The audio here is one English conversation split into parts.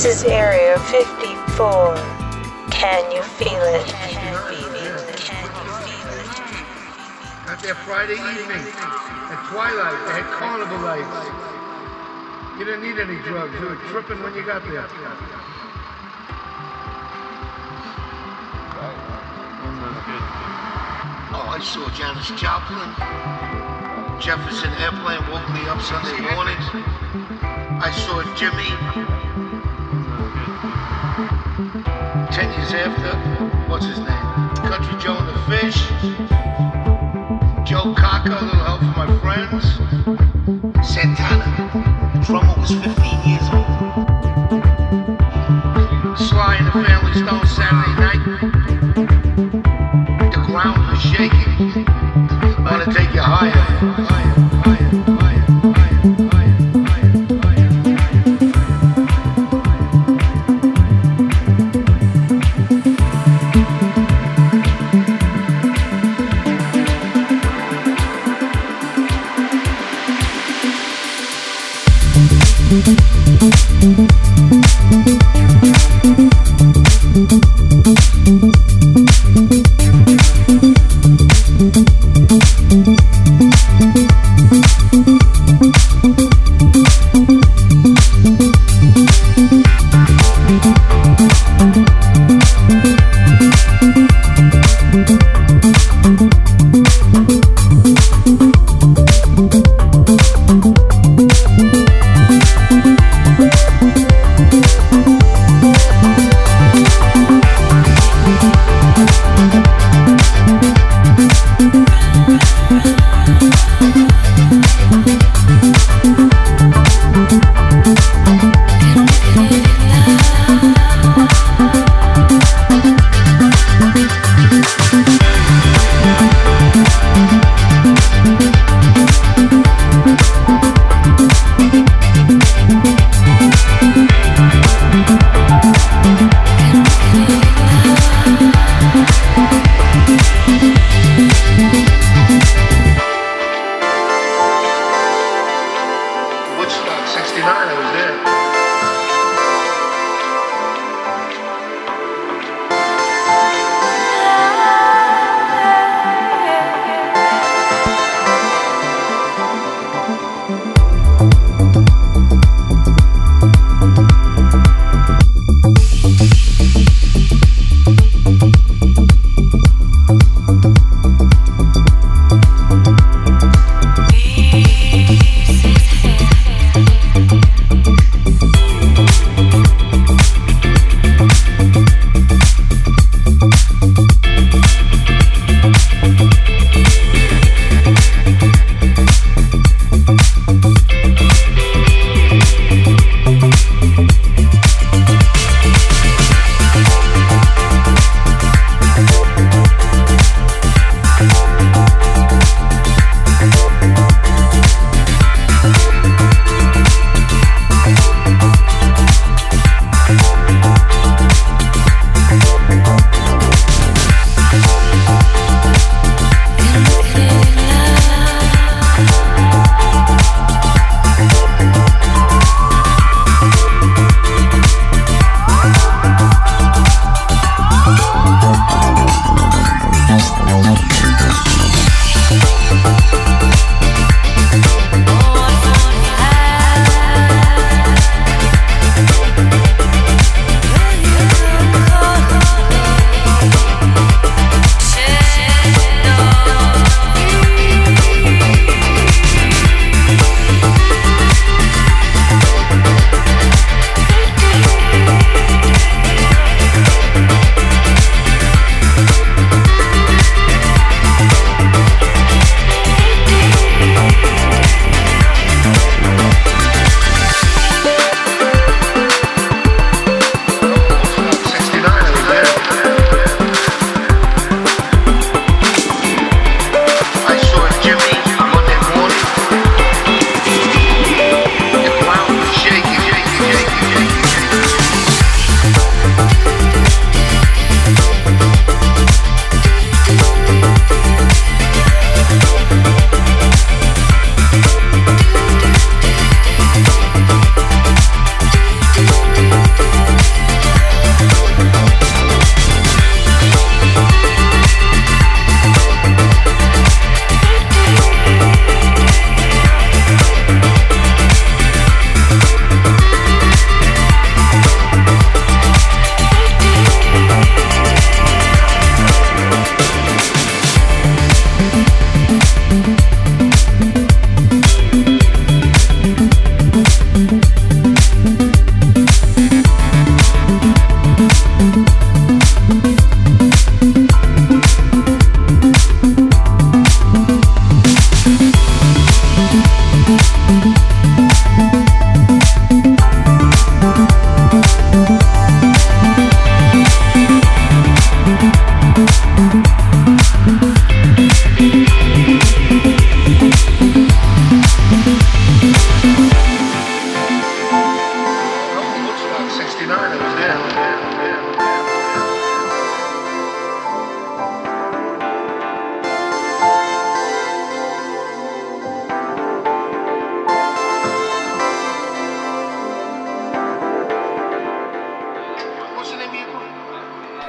This is Area 54. Can you feel it? Can you feel it? Can you feel it? Got there Friday evening at twilight. They had carnival lights. You didn't need any drugs. You were tripping when you got there. Oh, I saw Janis Joplin. Jefferson Airplane woke me up Sunday morning. I saw Jimmy. 10 years after, what's his name? Country Joe and the Fish. Joe Cocker, a little help from my friends. Santana, the drummer was 15 years old. Sly and the Family Stone Saturday night. The ground was shaking. Wanna take you higher, higher, higher, higher, higher,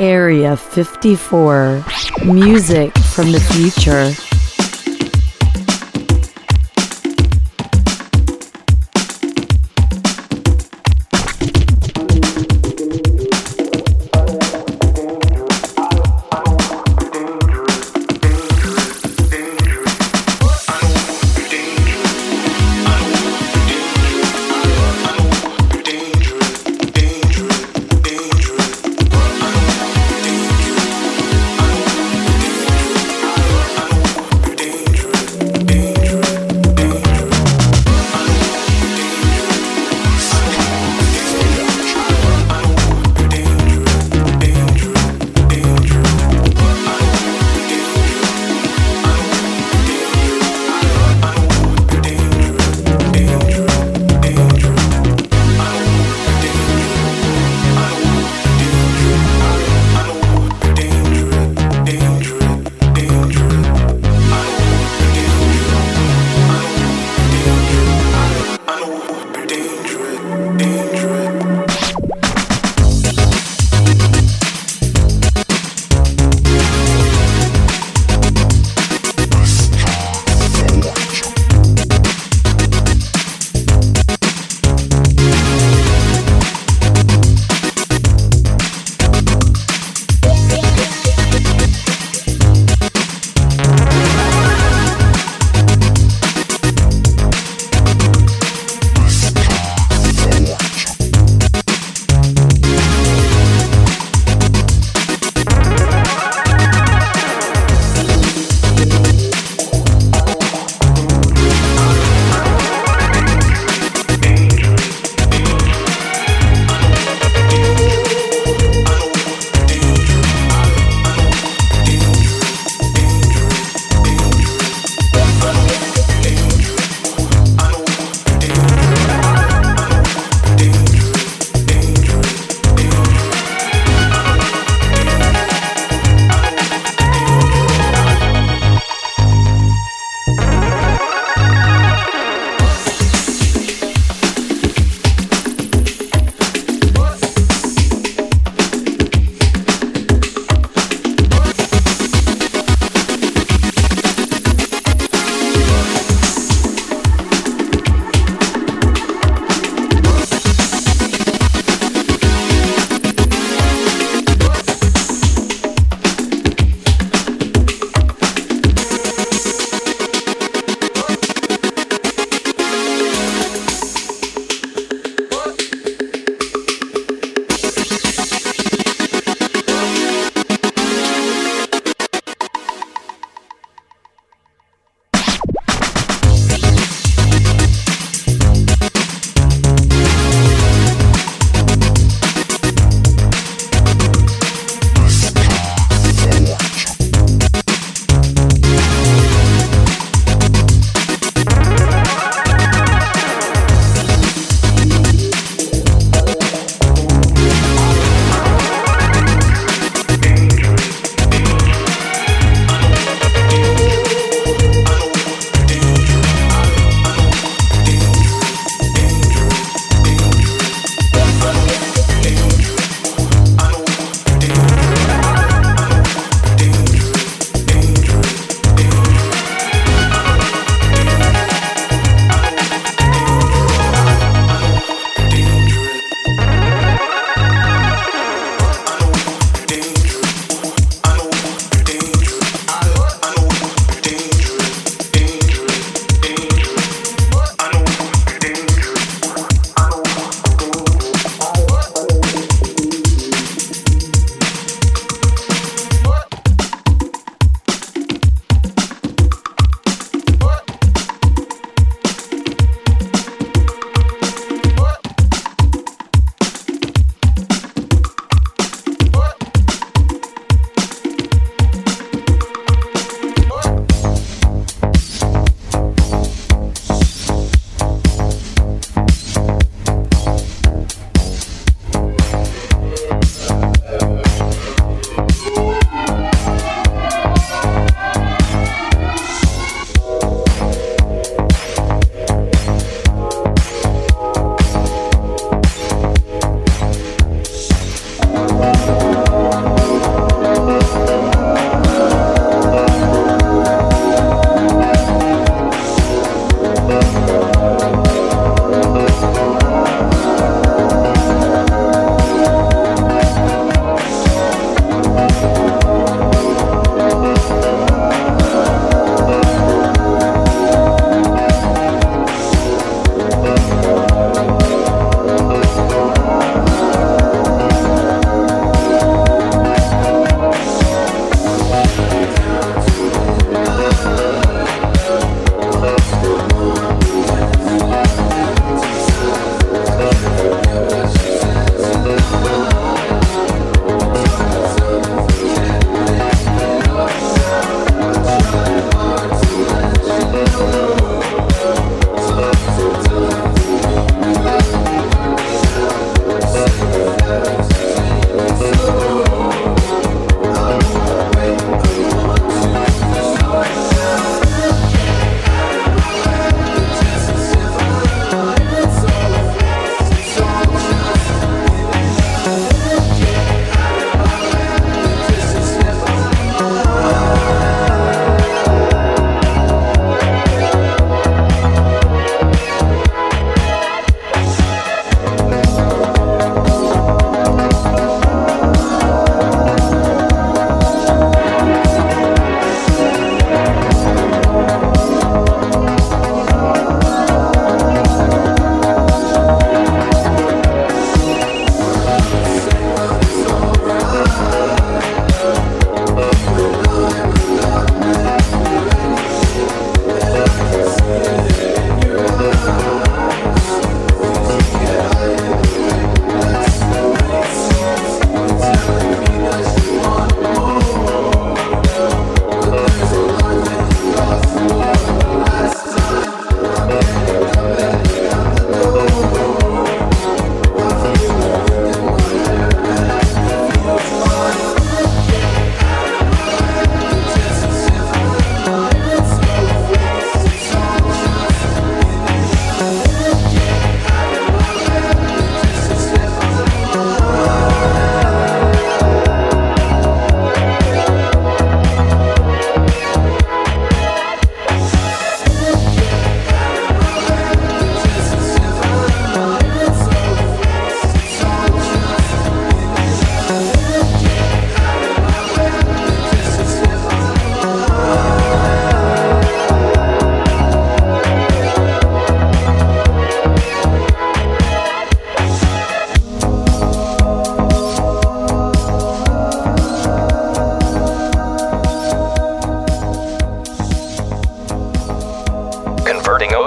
Area 54. Music from the future.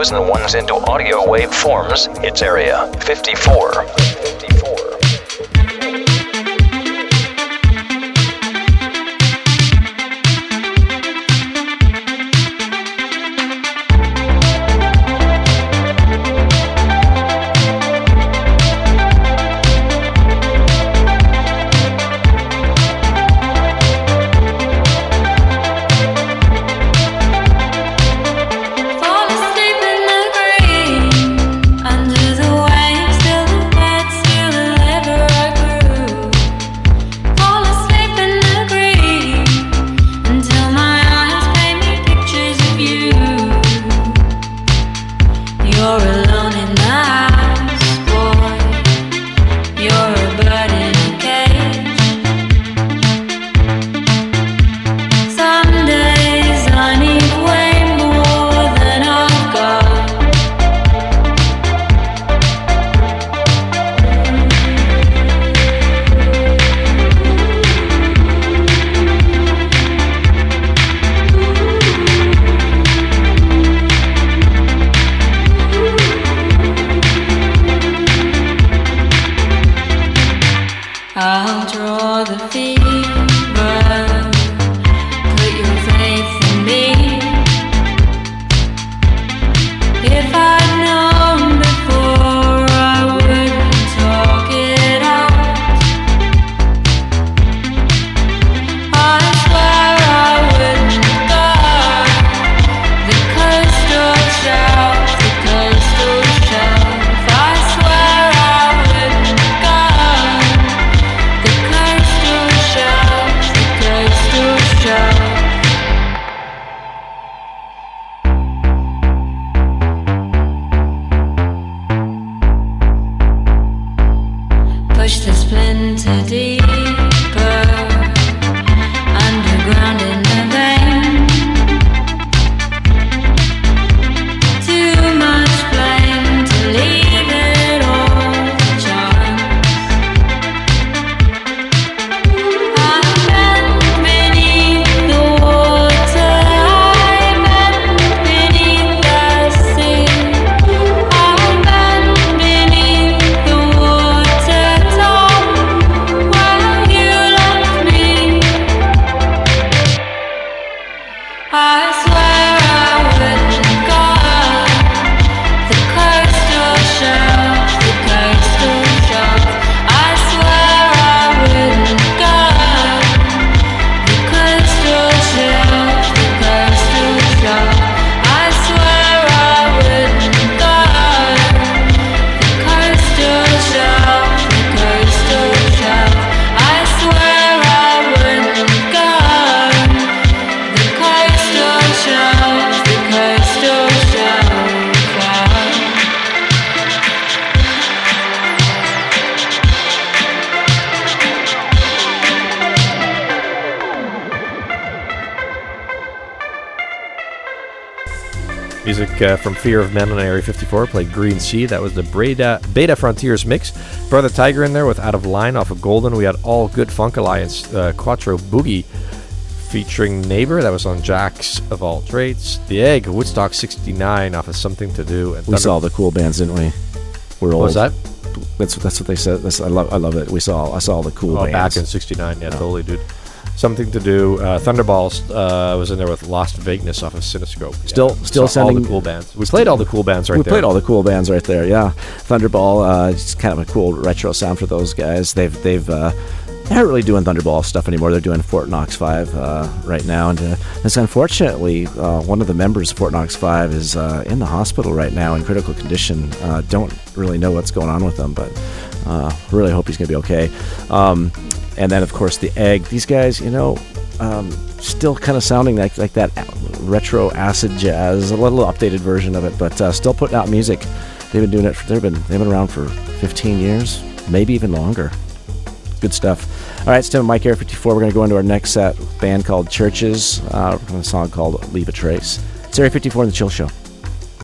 radios and ones into audio wave forms, it's Area 54. Music from Fear of Men on Area 54 played Green Sea. That was the Beta Frontiers mix. Brother Tiger in there with Out of Line off of Golden. We had All Good Funk Alliance, Quattro Boogie featuring Neighbor. That was on Jack's of All Trades. The Egg, Woodstock 69 off of Something to Do. And we saw the cool bands, didn't we? We're old. What was that? That's what they said. I love it. I saw all the cool bands. Back in 69, yeah, totally, dude. Something to Do. Thunderballs was in there with Lost Vagueness off of Cinescope. Still sending all the cool bands. We played all the cool bands right there. We played all the cool bands right there. Yeah, Thunderball. It's kind of a cool retro sound for those guys. They're not really doing Thunderball stuff anymore. They're doing Fort Knox 5 right now, and it's unfortunately one of the members of Fort Knox 5 is in the hospital right now in critical condition. Don't really know what's going on with him, but really hope he's going to be okay. And then, of course, the Egg. These guys, still kind of sounding like that retro acid jazz, a little updated version of it, but still putting out music. They've been doing it. They've been around for 15 years, maybe even longer. Good stuff. All right, it's Tim and Mike, Area 54. We're going to go into our next set. Band called Churches, from a song called Leave a Trace. It's Area 54 in the Chill Show.